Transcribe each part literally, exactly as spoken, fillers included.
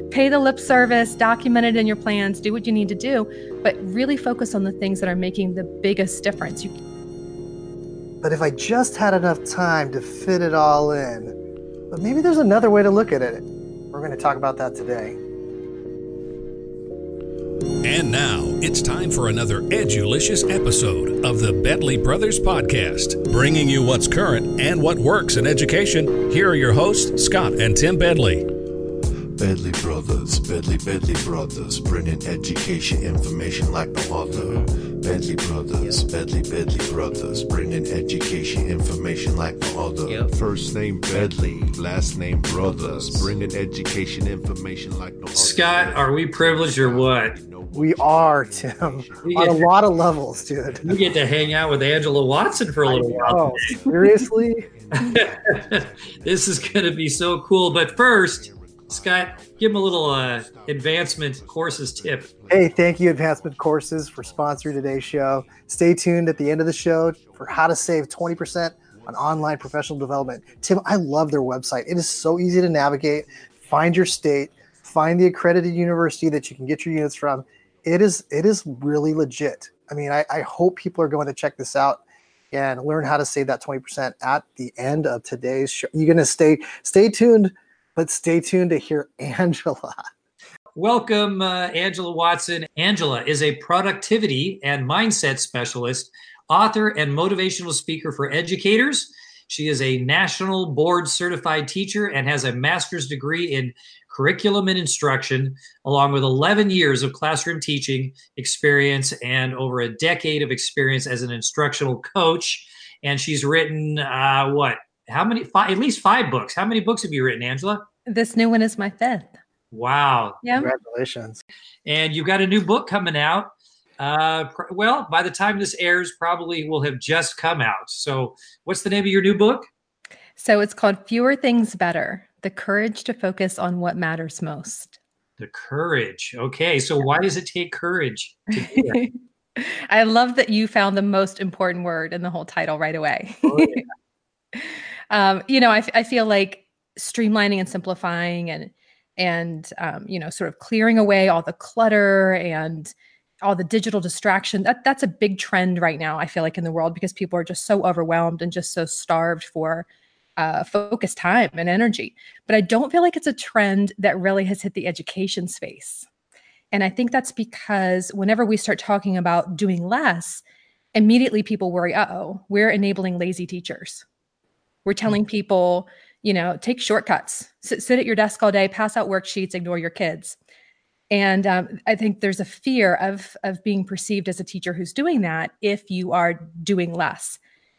pay the lip service, document it in your plans, do what you need to do, but really focus on the things that are making the biggest difference. You... But if I just had enough time to fit it all in, but maybe there's another way to look at it. We're going to talk about that today. And now it's time for another edulicious episode of the Bedley Brothers Podcast, bringing you what's current and what works in education. Here are your hosts, Scott and Tim Bedley. Bedley Brothers, Bedley, Bedley Brothers, bringing education information like no other. Bedley Brothers, Bedley, Bedley Brothers, bringing education information like no other. Yep. First name Bedley, last name Brothers, bringing education information like no other. Scott, are we privileged or what? We are, Tim, we on a to, lot of levels, dude. We get to hang out with Angela Watson for a little while. Seriously? This is going to be so cool. But first, Scott, give him a little uh, advancement courses tip. Hey, thank you, Advancement Courses, for sponsoring today's show. Stay tuned at the end of the show for how to save twenty percent on online professional development. Tim, I love their website. It is so easy to navigate. Find your state. Find the accredited university that you can get your units from. It is it is really legit. I mean, I, I hope people are going to check this out and learn how to save that twenty percent at the end of today's show. You're going to stay stay tuned. But stay tuned to hear Angela. Welcome, uh, Angela Watson. Angela is a productivity and mindset specialist, author, and motivational speaker for educators. She is a national board certified teacher and has a master's degree in curriculum and instruction, along with eleven years of classroom teaching experience and over a decade of experience as an instructional coach. And she's written, uh, what? How many? Five, at least five books. How many books have you written, Angela? This new one is my fifth. Wow. Yeah. Congratulations. And you've got a new book coming out. Uh, pr- well, by the time this airs, probably will have just come out. So what's the name of your new book? So it's called Fewer Things Better, The Courage to Focus on What Matters Most. The courage. Okay. So why does it take courage to do that? I love that you found the most important word in the whole title right away. Oh, yeah. Um, you know, I, I feel like streamlining and simplifying and, and um, you know, sort of clearing away all the clutter and all the digital distraction, that, that's a big trend right now, I feel like, in the world, because people are just so overwhelmed and just so starved for uh, focused time and energy. But I don't feel like it's a trend that really has hit the education space. And I think that's because whenever we start talking about doing less, immediately people worry, uh-oh, we're enabling lazy teachers. We're telling people, you know, take shortcuts, sit, sit at your desk all day, pass out worksheets, ignore your kids. And um, I think there's a fear of, of being perceived as a teacher who's doing that if you are doing less.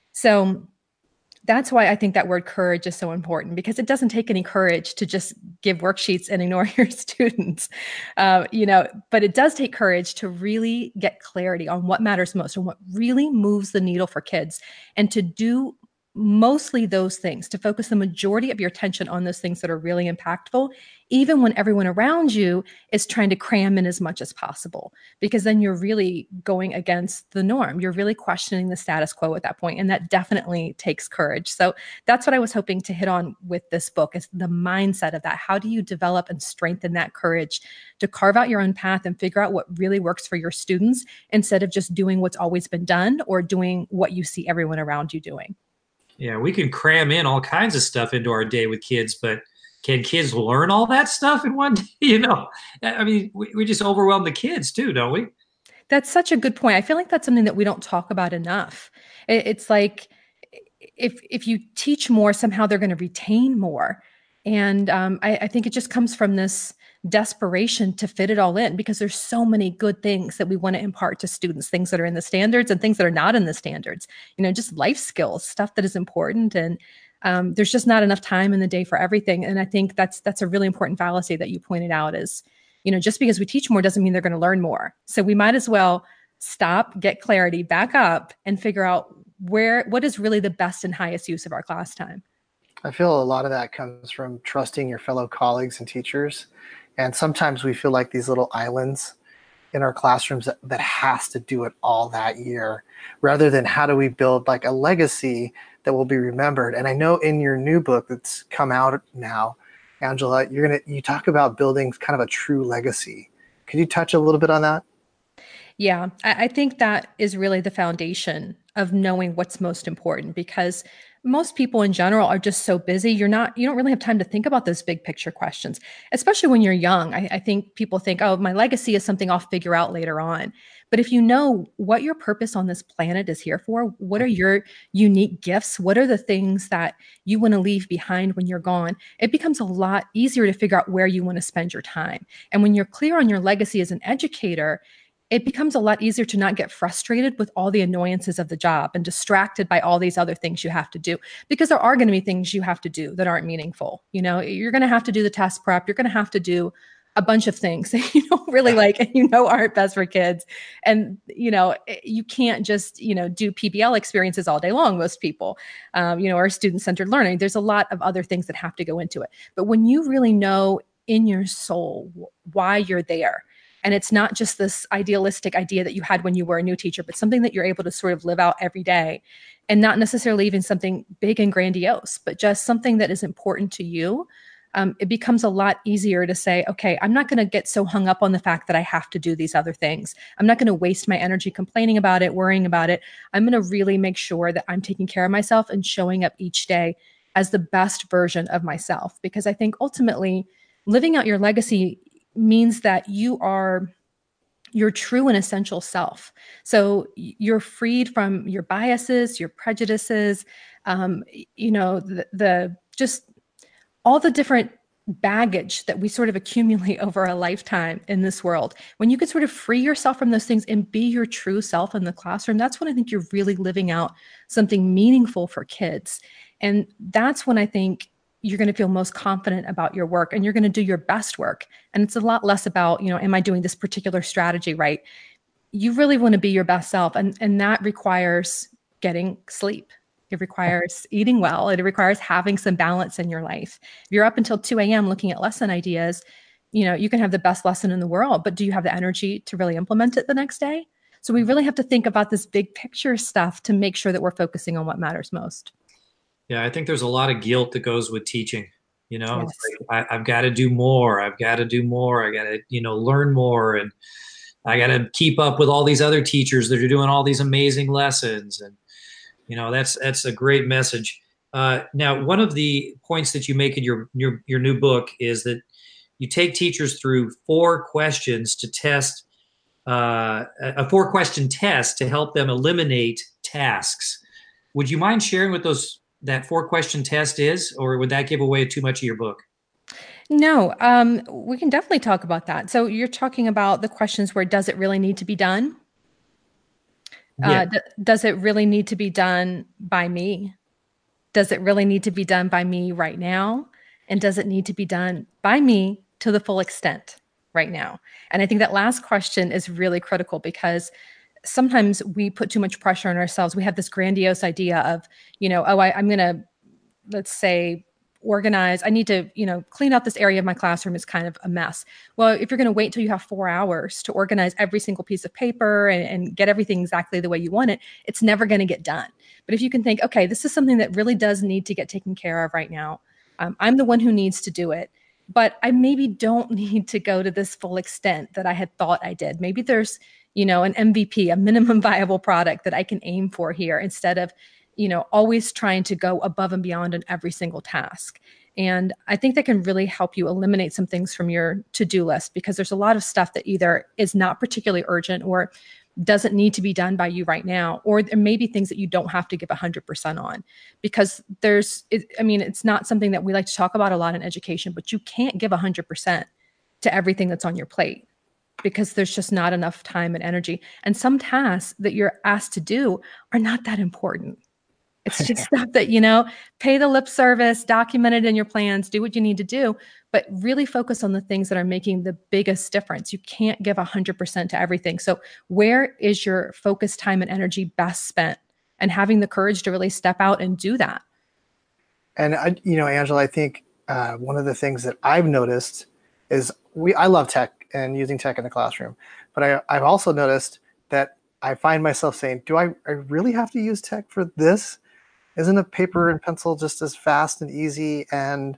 So that's why I think that word courage is so important, because it doesn't take any courage to just give worksheets and ignore your students, uh, you know, but it does take courage to really get clarity on what matters most and what really moves the needle for kids, and to do mostly those things, to focus the majority of your attention on those things that are really impactful, even when everyone around you is trying to cram in as much as possible, because then you're really going against the norm. You're really questioning the status quo at that point, and that definitely takes courage. So that's what I was hoping to hit on with this book, is the mindset of that. How do you develop and strengthen that courage to carve out your own path and figure out what really works for your students, instead of just doing what's always been done or doing what you see everyone around you doing? Yeah, we can cram in all kinds of stuff into our day with kids, but can kids learn all that stuff in one day? You know, I mean, we, we just overwhelm the kids too, don't we? That's such a good point. I feel like that's something that we don't talk about enough. It, it's like if if you teach more, somehow they're going to retain more. And um, I, I think it just comes from this desperation to fit it all in, because there's so many good things that we want to impart to students, things that are in the standards and things that are not in the standards, you know, just life skills, stuff that is important. And um, there's just not enough time in the day for everything. And I think that's, that's a really important fallacy that you pointed out, is, you know, just because we teach more doesn't mean they're going to learn more. So we might as well stop, get clarity, back up, and figure out where, what is really the best and highest use of our class time. I feel a lot of that comes from trusting your fellow colleagues and teachers. And sometimes we feel like these little islands in our classrooms that, that has to do it all that year, rather than how do we build like a legacy that will be remembered. And I know in your new book that's come out now, Angela, you're gonna you talk about building kind of a true legacy. Could you touch a little bit on that? Yeah, I, I think that is really the foundation of knowing what's most important, because most people in general are just so busy. You're not, you don't really have time to think about those big picture questions, especially when you're young. I, I think people think, oh, my legacy is something I'll figure out later on. But if you know what your purpose on this planet is here for, what are your unique gifts? What are the things that you want to leave behind when you're gone? It becomes a lot easier to figure out where you want to spend your time. And when you're clear on your legacy as an educator, it becomes a lot easier to not get frustrated with all the annoyances of the job and distracted by all these other things you have to do, because there are going to be things you have to do that aren't meaningful. You know, you're going to have to do the test prep. You're going to have to do a bunch of things that you don't really like and you know aren't best for kids. And, you know, you can't just, you know, do P B L experiences all day long, most people, um, you know, or student-centered learning. There's a lot of other things that have to go into it. But when you really know in your soul why you're there, and it's not just this idealistic idea that you had when you were a new teacher, but something that you're able to sort of live out every day, and not necessarily even something big and grandiose, but just something that is important to you. Um, it becomes a lot easier to say, okay, I'm not going to get so hung up on the fact that I have to do these other things. I'm not going to waste my energy complaining about it, worrying about it. I'm going to really make sure that I'm taking care of myself and showing up each day as the best version of myself. Because I think ultimately living out your legacy means that you are your true and essential self. So you're freed from your biases, your prejudices, um, you know, the, the just all the different baggage that we sort of accumulate over a lifetime in this world. When you can sort of free yourself from those things and be your true self in the classroom, that's when I think you're really living out something meaningful for kids. And that's when I think you're going to feel most confident about your work and you're going to do your best work. And it's a lot less about, you know, am I doing this particular strategy right? You really want to be your best self. And, and that requires getting sleep. It requires eating well. It requires having some balance in your life. If you're up until two a.m. looking at lesson ideas, you know, you can have the best lesson in the world, but do you have the energy to really implement it the next day? So we really have to think about this big picture stuff to make sure that we're focusing on what matters most. Yeah, I think there's a lot of guilt that goes with teaching. You know, Yes. it's like I, I've got to do more. I've got to do more. I got to, you know, learn more, and I got to keep up with all these other teachers that are doing all these amazing lessons. And you know, that's that's a great message. Uh, now, one of the points that you make in your your your new book is that you take teachers through four questions to test uh, a four question test to help them eliminate tasks. Would you mind sharing what those that four question test is, or would that give away too much of your book? No, um, we can definitely talk about that. So you're talking about the questions where does it really need to be done? Yeah. Uh, d- does it really need to be done by me? Does it really need to be done by me right now? And does it need to be done by me to the full extent right now? And I think that last question is really critical, because sometimes we put too much pressure on ourselves. We have this grandiose idea of, you know, oh, I, I'm going to, let's say, organize. I need to, you know, clean out this area of my classroom. It's kind of a mess. Well, if you're going to wait till you have four hours to organize every single piece of paper and, and get everything exactly the way you want it, it's never going to get done. But if you can think, okay, this is something that really does need to get taken care of right now. Um, I'm the one who needs to do it, but I maybe don't need to go to this full extent that I had thought I did. Maybe there's, you know, an M V P, a minimum viable product that I can aim for here, instead of, you know, always trying to go above and beyond on every single task. And I think that can really help you eliminate some things from your to-do list, because there's a lot of stuff that either is not particularly urgent or doesn't need to be done by you right now, or there may be things that you don't have to give one hundred percent on, because there's, it, I mean, it's not something that we like to talk about a lot in education, but you can't give one hundred percent to everything that's on your plate, because there's just not enough time and energy. And some tasks that you're asked to do are not that important. It's just stuff that, you know, pay the lip service, document it in your plans, do what you need to do, but really focus on the things that are making the biggest difference. You can't give one hundred percent to everything. So where is your focus, time, and energy best spent? And having the courage to really step out and do that. And, I, you know, Angela, I think uh, one of the things that I've noticed is we I love tech and using tech in the classroom, but I, I've also noticed that I find myself saying, do I, I really have to use tech for this? Isn't a paper and pencil just as fast and easy and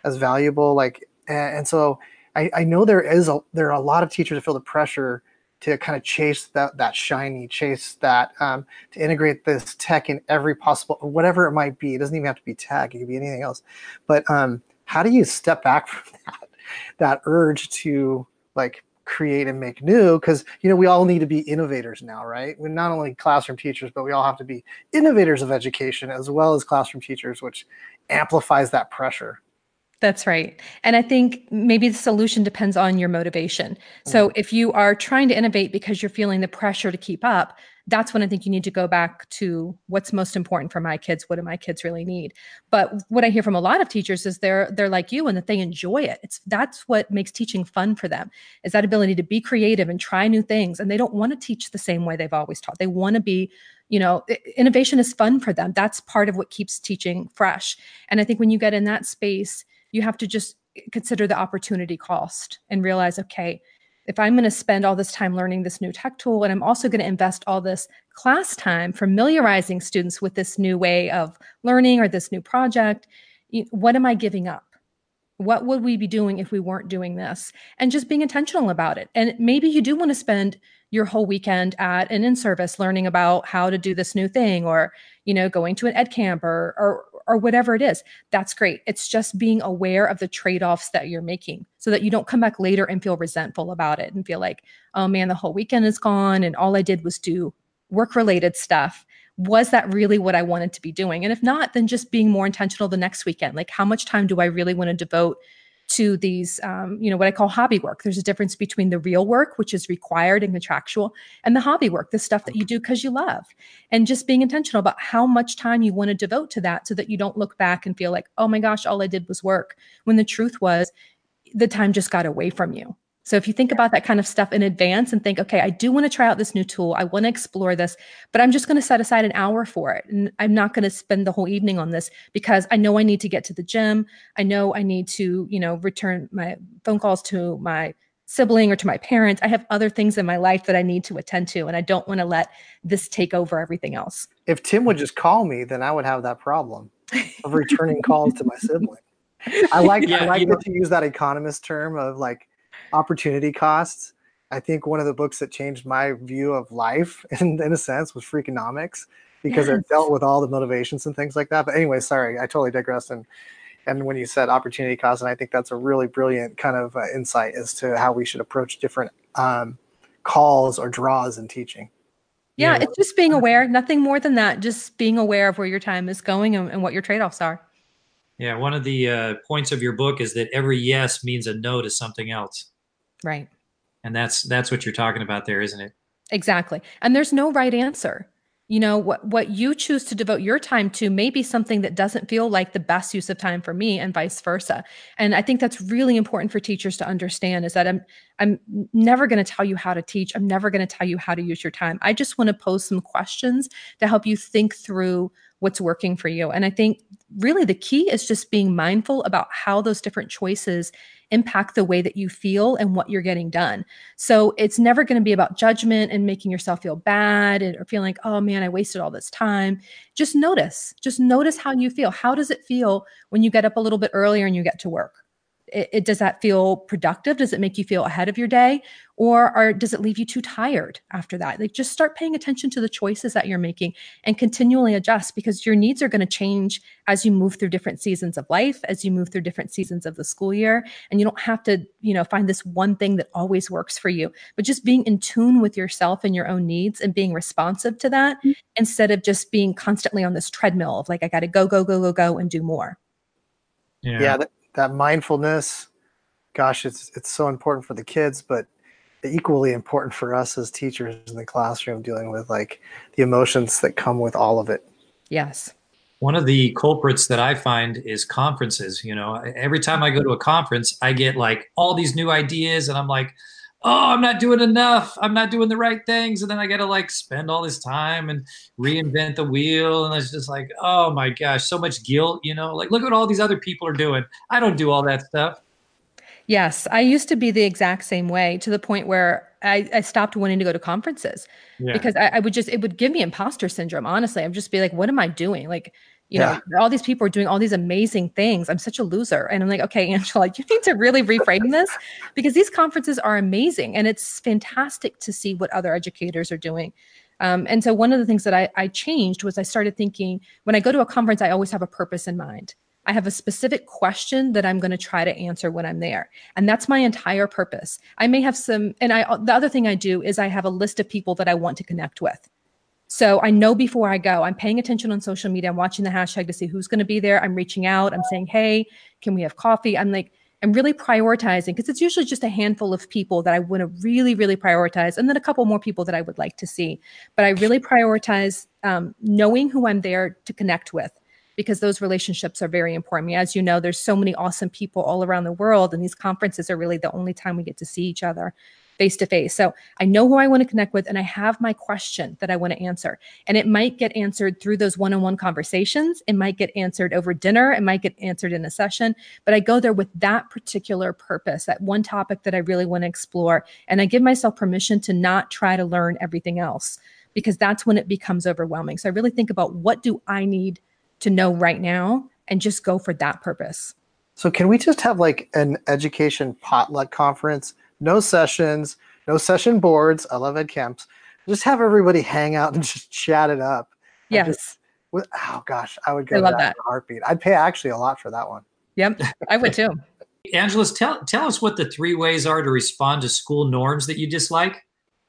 as valuable. Like, and, and so I, I know there is a, there are a lot of teachers that feel the pressure to kind of chase that, that shiny, chase that, um, to integrate this tech in every possible, whatever it might be. It doesn't even have to be tech. It could be anything else. But um, how do you step back from that, that urge to like create and make new? Because, you know, we all need to be innovators now, right? We're not only classroom teachers, but we all have to be innovators of education as well as classroom teachers, which amplifies that pressure. That's right. And I think maybe the solution depends on your motivation. So if you are trying to innovate because you're feeling the pressure to keep up, that's when I think you need to go back to what's most important for my kids. What do my kids really need? But what I hear from a lot of teachers is they're they're like you and that they enjoy it. It's that's what makes teaching fun for them, is that ability to be creative and try new things. And they don't want to teach the same way they've always taught. They want to be, you know, innovation is fun for them. That's part of what keeps teaching fresh. And I think when you get in that space, you have to just consider the opportunity cost and realize, okay, if I'm going to spend all this time learning this new tech tool, and I'm also going to invest all this class time familiarizing students with this new way of learning or this new project, what am I giving up? What would we be doing if we weren't doing this? And just being intentional about it. And maybe you do want to spend your whole weekend at an in-service learning about how to do this new thing, or, you know, going to an ed camp or, or, or whatever it is. That's great. It's just being aware of the trade-offs that you're making so that you don't come back later and feel resentful about it and feel like, oh man, the whole weekend is gone and all I did was do work-related stuff. Was that really what I wanted to be doing? And if not, then just being more intentional the next weekend. Like, how much time do I really want to devote to these, um, you know, what I call hobby work? There's a difference between the real work, which is required and contractual, and the hobby work, the stuff that you do because you love. And just being intentional about how much time you want to devote to that so that you don't look back and feel like, oh my gosh, all I did was work, when the truth was the time just got away from you. So if you think about that kind of stuff in advance and think, okay, I do want to try out this new tool. I want to explore this, but I'm just going to set aside an hour for it. And I'm not going to spend the whole evening on this because I know I need to get to the gym. I know I need to, you know, return my phone calls to my sibling or to my parents. I have other things in my life that I need to attend to, and I don't want to let this take over everything else. If Tim would just call me, then I would have that problem of returning calls to my sibling. I like, yeah, I like that you use that economist term of like, opportunity costs. I think one of the books that changed my view of life in, in a sense was Freakonomics, because yes. It dealt with all the motivations and things like that. But anyway, sorry, I totally digressed. And and when you said opportunity costs, and I think that's a really brilliant kind of uh, insight as to how we should approach different um, calls or draws in teaching. Yeah, you know? It's just being aware, nothing more than that. Just being aware of where your time is going and, and what your trade-offs are. Yeah, one of the uh, points of your book is that every yes means a no to something else. Right. And that's that's what you're talking about there, isn't it? Exactly. And there's no right answer. You know, what, what you choose to devote your time to may be something that doesn't feel like the best use of time for me, and vice versa. And I think that's really important for teachers to understand, is that I'm I'm never going to tell you how to teach. I'm never going to tell you how to use your time. I just want to pose some questions to help you think through what's working for you. And I think really the key is just being mindful about how those different choices impact the way that you feel and what you're getting done. So it's never going to be about judgment and making yourself feel bad or feeling like, oh man, I wasted all this time. Just notice, just notice how you feel. How does it feel when you get up a little bit earlier and you get to work? It, it, does that feel productive? Does it make you feel ahead of your day? Or, or does it leave you too tired after that? Like, just start paying attention to the choices that you're making and continually adjust, because your needs are going to change as you move through different seasons of life, as you move through different seasons of the school year. And you don't have to, you know, find this one thing that always works for you, but just being in tune with yourself and your own needs and being responsive to that, mm-hmm. instead of just being constantly on this treadmill of like, I got to go, go, go, go, go and do more. Yeah. yeah that, that mindfulness, gosh, it's it's so important for the kids, but equally important for us as teachers in the classroom, dealing with like the emotions that come with all of it. Yes. One of the culprits that I find is conferences. You know, every time I go to a conference, I get like all these new ideas and I'm like, oh, I'm not doing enough. I'm not doing the right things. And then I got to like spend all this time and reinvent the wheel. And it's just like, oh my gosh, so much guilt, you know, like look at what all these other people are doing. I don't do all that stuff. Yes, I used to be the exact same way, to the point where I, I stopped wanting to go to conferences, yeah. because I, I would just, it would give me imposter syndrome. Honestly, I'd just be like, what am I doing? Like, You know, yeah. all these people are doing all these amazing things. I'm such a loser. And I'm like, okay, Angela, you need to really reframe this, because these conferences are amazing. And it's fantastic to see what other educators are doing. Um, and so one of the things that I, I changed was I started thinking, when I go to a conference, I always have a purpose in mind. I have a specific question that I'm going to try to answer when I'm there. And that's my entire purpose. I may have some, and I, the other thing I do is I have a list of people that I want to connect with. So I know before I go, I'm paying attention on social media. I'm watching the hashtag to see who's going to be there. I'm reaching out. I'm saying, hey, can we have coffee? I'm like, I'm really prioritizing, because it's usually just a handful of people that I want to really, really prioritize. And then a couple more people that I would like to see. But I really prioritize um, knowing who I'm there to connect with, because those relationships are very important. As you know, there's so many awesome people all around the world, and these conferences are really the only time we get to see each other face to face. So I know who I want to connect with, and I have my question that I want to answer. And it might get answered through those one-on-one conversations. It might get answered over dinner. It might get answered in a session, but I go there with that particular purpose, that one topic that I really want to explore. And I give myself permission to not try to learn everything else, because that's when it becomes overwhelming. So I really think about, what do I need to know right now, and just go for that purpose. So can we just have like an education potluck conference? No sessions, no session boards. I love Ed Camps. Just have everybody hang out and just chat it up. Yes. Just, oh gosh, I would go I to love that, that. in a heartbeat. I'd pay actually a lot for that one. Yep, I would too. Angela, tell, tell us what the three ways are to respond to school norms that you dislike.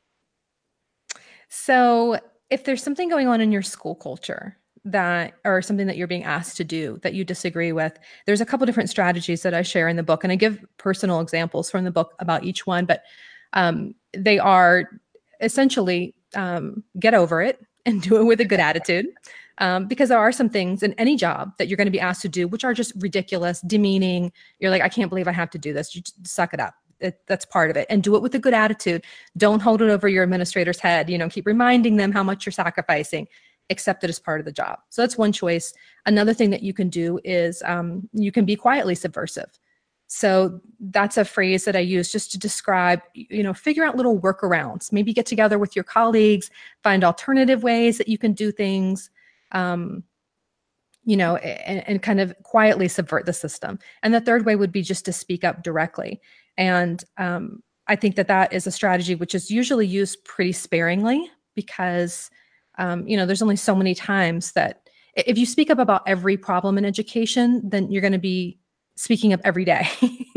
So if there's something going on in your school culture that, or something that you're being asked to do that you disagree with, there's a couple different strategies that I share in the book, and I give personal examples from the book about each one, but um, they are essentially um, get over it and do it with a good attitude. Um, because there are some things in any job that you're going to be asked to do, which are just ridiculous, demeaning. You're like, I can't believe I have to do this. You just suck it up. It, that's part of it. And do it with a good attitude. Don't hold it over your administrator's head. You know, keep reminding them how much you're sacrificing. Accept it as part of the job. So that's one choice. Another thing that you can do is um, you can be quietly subversive. So that's a phrase that I use just to describe, you know, figure out little workarounds. Maybe get together with your colleagues, find alternative ways that you can do things, um, you know, and, and kind of quietly subvert the system. And the third way would be just to speak up directly. And um, I think that that is a strategy which is usually used pretty sparingly, because Um, you know, there's only so many times that if you speak up about every problem in education, then you're going to be speaking up every day.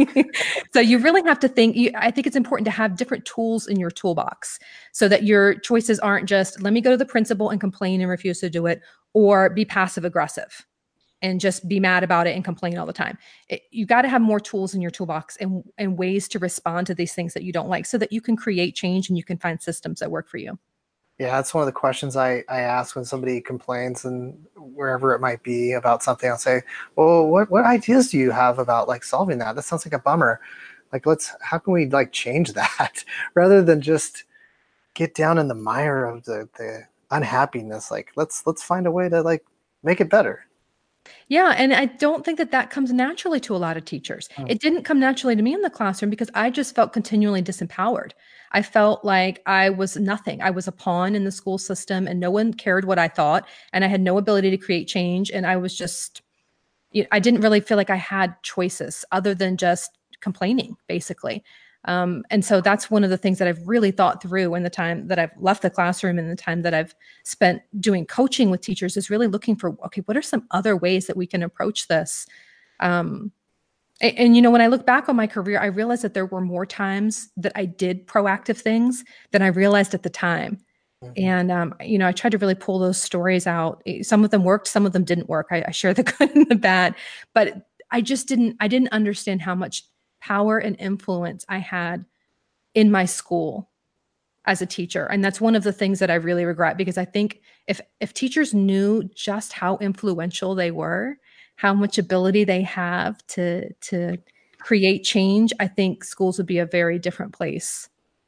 So you really have to think, you, I think it's important to have different tools in your toolbox, so that your choices aren't just, let me go to the principal and complain and refuse to do it, or be passive aggressive and just be mad about it and complain all the time. It, you got to have more tools in your toolbox, and, and ways to respond to these things that you don't like, so that you can create change and you can find systems that work for you. Yeah, that's one of the questions I, I ask when somebody complains, and wherever it might be about something, I'll say, well, what, what ideas do you have about like solving that? That sounds like a bummer. Like, let's, how can we like change that rather than just get down in the mire of the, the unhappiness? Like, let's, let's find a way to like make it better. Yeah. And I don't think that that comes naturally to a lot of teachers. Mm. It didn't come naturally to me in the classroom, because I just felt continually disempowered. I felt like I was nothing. I was a pawn in the school system, and no one cared what I thought, and I had no ability to create change. And I was just, you know, I didn't really feel like I had choices other than just complaining, basically. Um, and so that's one of the things that I've really thought through in the time that I've left the classroom, and the time that I've spent doing coaching with teachers, is really looking for, okay, what are some other ways that we can approach this? Um, and, and, you know, when I look back on my career, I realized that there were more times that I did proactive things than I realized at the time. Mm-hmm. And, um, you know, I tried to really pull those stories out. Some of them worked, some of them didn't work. I, I share the good and the bad, but I just didn't, I didn't understand how much power and influence I had in my school as a teacher. And that's one of the things that I really regret, because I think if, if teachers knew just how influential they were, how much ability they have to, to create change, I think schools would be a very different place.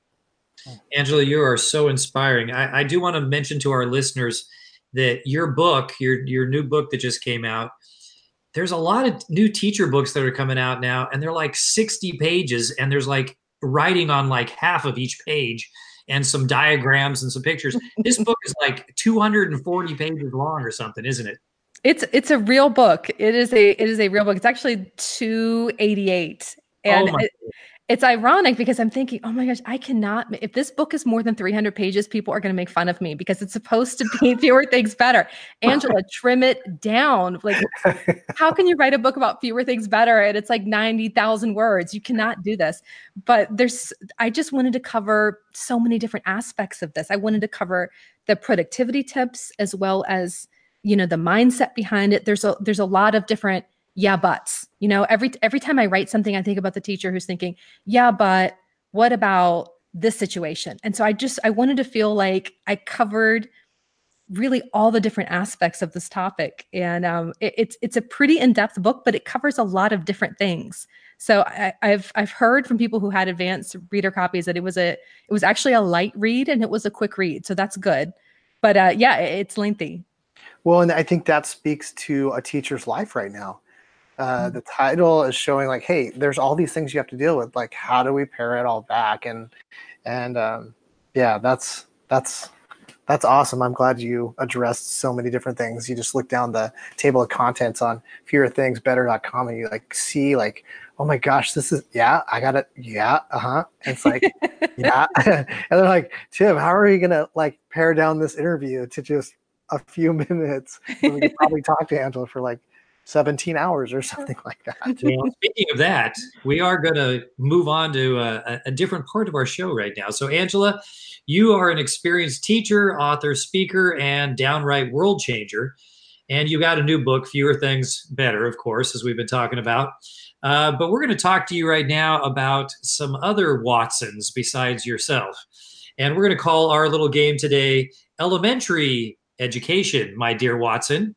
Angela, you are so inspiring. I, I do want to mention to our listeners that your book, your, your new book that just came out, there's a lot of new teacher books that are coming out now, and they're like sixty pages, and there's like writing on like half of each page, and some diagrams and some pictures. This book is like two hundred forty pages long or something, isn't it? It's it's a real book. It is a it is a real book. It's actually two eighty-eight. And Oh my it, it's ironic because I'm thinking, oh my gosh, I cannot. If this book is more than three hundred pages, people are going to make fun of me because it's supposed to be fewer things better. Angela, trim it down. Like, how can you write a book about fewer things better? And it's like ninety thousand words. You cannot do this. But there's, I just wanted to cover so many different aspects of this. I wanted to cover the productivity tips as well as, you know, the mindset behind it. There's a, there's a lot of different yeah, buts. You know, every every time I write something, I think about the teacher who's thinking, yeah, but what about this situation? And so I just, I wanted to feel like I covered really all the different aspects of this topic. And um, it, it's it's a pretty in-depth book, but it covers a lot of different things. So I, I've I've heard from people who had advanced reader copies that it was a it was actually a light read and it was a quick read. So that's good. But uh, yeah, it's lengthy. Well, and I think that speaks to a teacher's life right now. Uh, the title is showing like, hey, there's all these things you have to deal with. Like, how do we pare it all back? And and um, yeah, that's that's that's awesome. I'm glad you addressed so many different things. You just look down the table of contents on fewer things better dot com and you like see like, oh my gosh, this is yeah, I got it. Yeah, uh huh. It's like yeah, and they're like, Tim, how are you gonna like pare down this interview to just a few minutes? And we could probably talk to Angela for like seventeen hours or something like that. Well, speaking of that, we are going to move on to a, a different part of our show right now. So, Angela, you are an experienced teacher, author, speaker, and downright world changer. And you got a new book, Fewer Things Better, of course, as we've been talking about. Uh, but we're going to talk to you right now about some other Watsons besides yourself. And we're going to call our little game today Elementary Education, my dear Watson.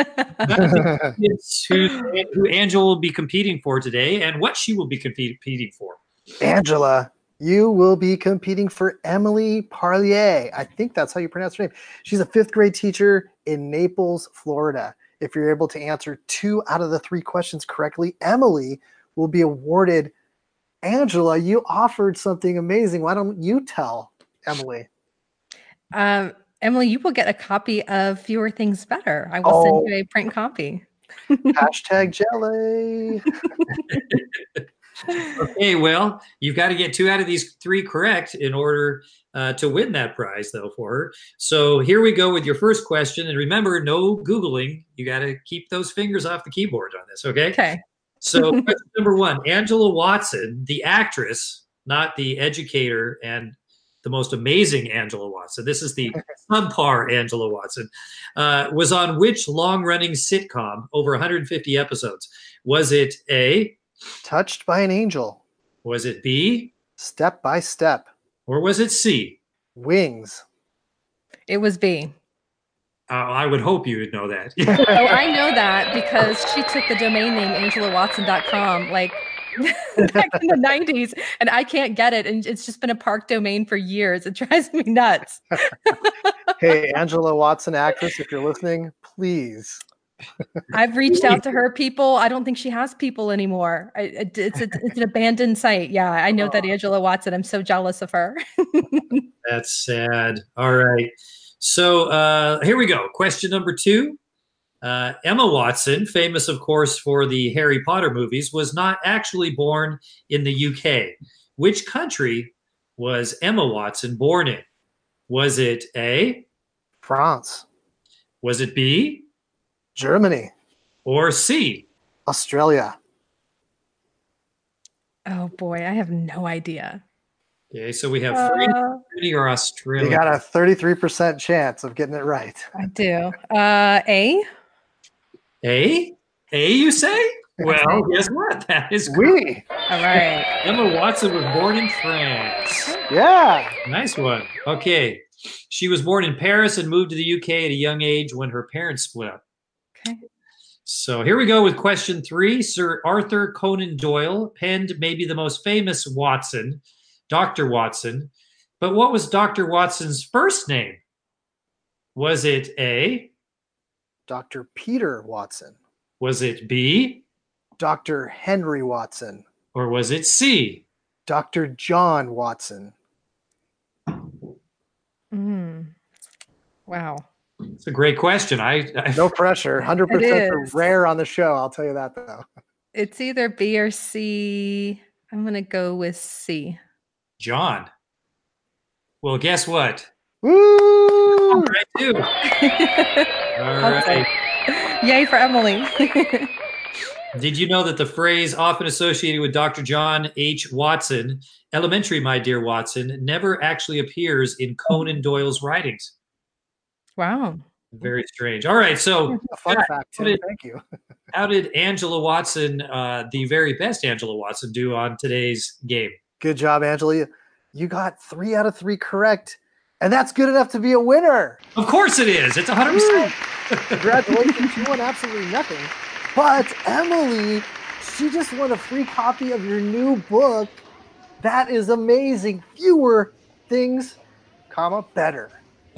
It's who, who Angela will be competing for today and what she will be competing for. Angela, you will be competing for Emily Parlier. I think that's how you pronounce her name. She's a fifth grade teacher in Naples, Florida. If you're able to answer two out of the three questions correctly, Emily will be awarded. Angela, you offered something amazing. Why don't you tell Emily? Um, Emily, you will get a copy of Fewer Things Better. I will oh. send you a print copy. Hashtag jelly. Okay, well, you've got to get two out of these three correct in order uh, to win that prize, though, for her. So here we go with your first question. And remember, no Googling. You got to keep those fingers off the keyboard on this, okay? Okay. So question number one, Angela Watson, the actress, not the educator and the most amazing Angela Watson. This is the subpar Angela Watson. Uh, was on which long-running sitcom over one hundred fifty episodes? Was it A, Touched by an Angel? Was it B, Step by Step? Or was it C, Wings? It was B. Uh, I would hope you would know that. Oh, I know that because she took the domain name angela watson dot com like back in the nineties, and I can't get it, and it's just been a park domain for years. It drives me nuts. Hey, Angela Watson, actress, if you're listening, please. I've reached out to her people. I don't think she has people anymore. I, it, it's, a, it's an abandoned site. Yeah, I know that Angela Watson. I'm so jealous of her. That's sad. All right. So uh, here we go. Question number two. Uh, Emma Watson, famous, of course, for the Harry Potter movies, was not actually born in the U K. Which country was Emma Watson born in? Was it A, France? Was it B, Germany? Or C, Australia? Oh boy, I have no idea. Okay, so we have three, Uh, Germany or Australia. You got a thirty-three percent chance of getting it right. I do. Uh, A? A? A, you say? Well, guess what? That is correct. Oui. All right. Emma Watson was born in France. Yeah. Nice one. Okay. She was born in Paris and moved to the U K at a young age when her parents split up. Okay. So here we go with question three. Sir Arthur Conan Doyle penned maybe the most famous Watson, Doctor Watson. But what was Doctor Watson's first name? Was it A? Doctor Peter Watson? Was it B? Doctor Henry Watson? Or was it C? Doctor John Watson? Mm. Wow. It's a great question. I, I No pressure. one hundred percent It are is. rare on the show. I'll tell you that, though. It's either B or C. I'm going to go with C. John. Well, guess what? Woo! All right, too. All right. Yay for Emily. Did you know that the phrase often associated with Doctor John H. Watson, elementary, my dear Watson, never actually appears in Conan Doyle's writings? Wow. Very strange. All right, so A fun yeah, fact, Tim. did- Thank you. how did Angela Watson, uh, the very best Angela Watson, do on today's game? Good job, Angela. You got three out of three correct, and that's good enough to be a winner. Of course it is. It's one hundred percent. Congratulations. You won absolutely nothing. But Emily, she just won a free copy of your new book. That is amazing. Fewer things, comma, better.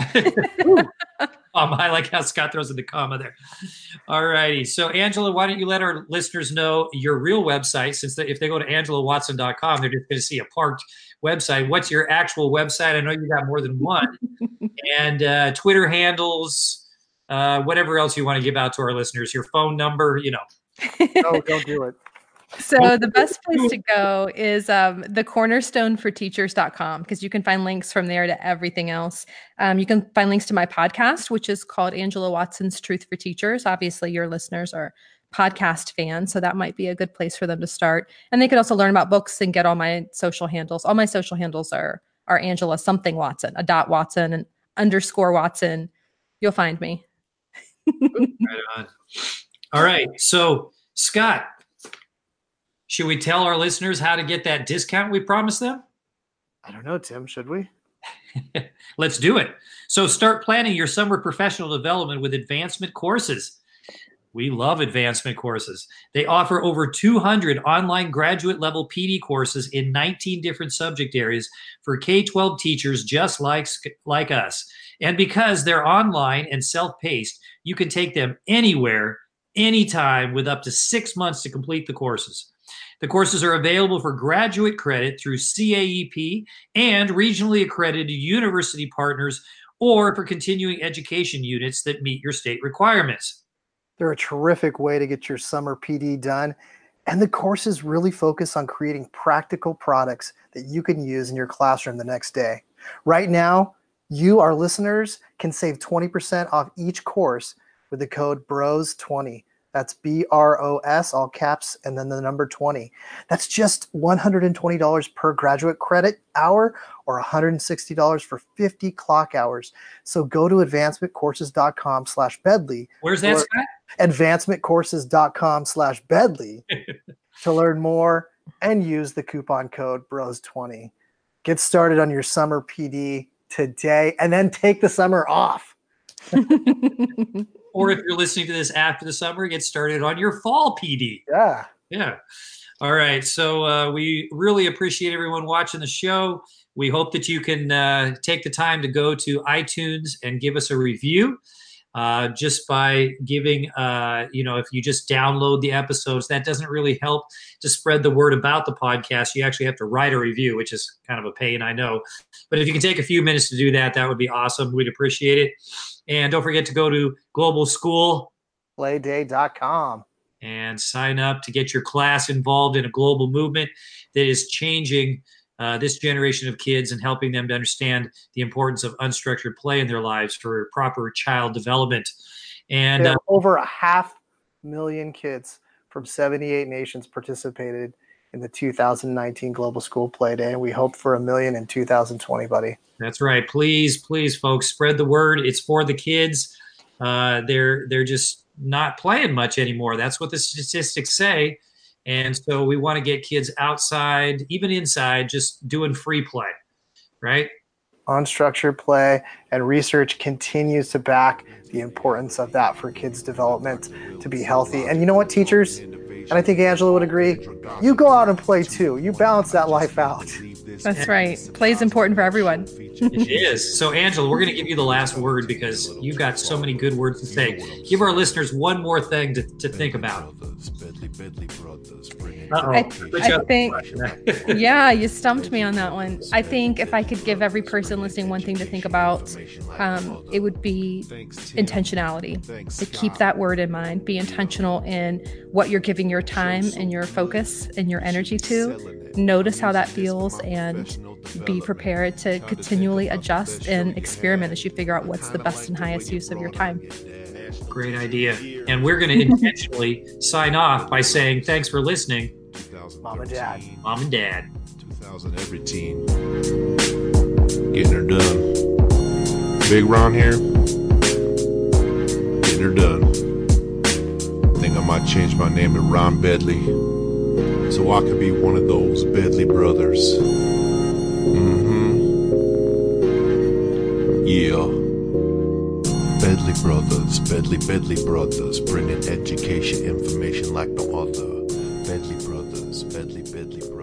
Um, I like how Scott throws in the comma there. All righty. So, Angela, why don't you let our listeners know your real website? Since they, if they go to angela watson dot com, they're just going to see a parked website. What's your actual website? I know you got more than one. And uh, Twitter handles, uh, whatever else you want to give out to our listeners. Your phone number, you know. No, don't do it. So the best place to go is um, the cornerstone for teachers dot com, because you can find links from there to everything else. Um, you can find links to my podcast, which is called Angela Watson's Truth for Teachers. Obviously, your listeners are podcast fans, so that might be a good place for them to start. And they could also learn about books and get all my social handles. All my social handles are are Angela something Watson, a dot Watson, and underscore Watson. You'll find me. Right on. All right. So, Scott, should we tell our listeners how to get that discount we promised them? I don't know, Tim. Should we? Let's do it. So start planning your summer professional development with Advancement Courses. We love Advancement Courses. They offer over two hundred online graduate level P D courses in nineteen different subject areas for K twelve teachers just like, like us. And because they're online and self-paced, you can take them anywhere, anytime, with up to six months to complete the courses. The courses are available for graduate credit through C A E P and regionally accredited university partners, or for continuing education units that meet your state requirements. They're a terrific way to get your summer P D done. And the courses really focus on creating practical products that you can use in your classroom the next day. Right now, you, our listeners, can save twenty percent off each course with the code B R O S twenty. That's B R O S, all caps, and then the number twenty. That's just one hundred twenty dollars per graduate credit hour, or one hundred sixty dollars for fifty clock hours. So go to advancement courses dot com slash bedley. Where's that, Scott? advancement courses dot com slash bedley to learn more and use the coupon code B R O S twenty. Get started on your summer P D today, and then take the summer off. Or if you're listening to this after the summer, get started on your fall P D. Yeah. Yeah. All right. So uh, we really appreciate everyone watching the show. We hope that you can uh, take the time to go to iTunes and give us a review. Uh, just by giving, uh, you know, if you just download the episodes, that doesn't really help to spread the word about the podcast. You actually have to write a review, which is kind of a pain, I know. But if you can take a few minutes to do that, that would be awesome. We'd appreciate it. And don't forget to go to global school playday dot com and sign up to get your class involved in a global movement that is changing uh, this generation of kids and helping them to understand the importance of unstructured play in their lives for proper child development. And yeah, uh, over a half million kids from seventy-eight nations participated in the two thousand nineteen Global School Play Day, and we hope for a million in two thousand twenty, buddy. That's right. Please, please, folks, spread the word. It's for the kids. Uh, they're they're just not playing much anymore. That's what the statistics say. And so we want to get kids outside, even inside, just doing free play, right? Unstructured play, and research continues to back the importance of that for kids' development to be healthy. And you know what, teachers? And I think Angela would agree, you go out and play too. You balance that life out. That's right. Play is important for everyone. It is. So, Angela, we're going to give you the last word because you've got so many good words to say. Give our listeners one more thing to, to think about. Uh-oh. I, I think, yeah, you stumped me on that one. I think if I could give every person listening one thing to think about, um, it would be intentionality. To keep that word in mind. Be intentional in what you're giving your time and your focus and your energy to. Notice how that feels and be prepared to continually adjust and experiment as you figure out what's the best and highest use of your time. Great idea. And we're going to intentionally sign off by saying thanks for listening. Mom and Dad. Mom and Dad. two thousand every team. Getting her done. Big Ron here. Getting her done. Think I might change my name to Ron Bedley, so I could be one of those Bedley brothers. Mm-hmm. Yeah. Bedley Brothers, Bedley, Bedley Brothers, bringing education, information like no other. Bedley Brothers, Bedley, Bedley Brothers.